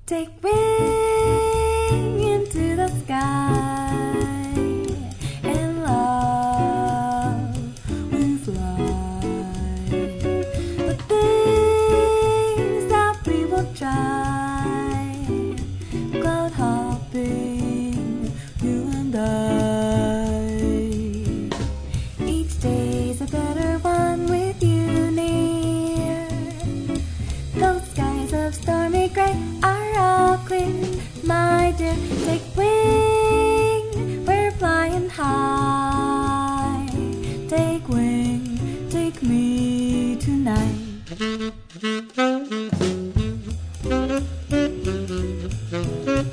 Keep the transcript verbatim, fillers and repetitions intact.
Take wing into the sky and love will fly. The things that we will try, cloud hopping, you and I. Each day's a better one with you near. Those skies of stormy gray are all clear, my dear. Take wing, we're flying high. Take wing, take me tonight.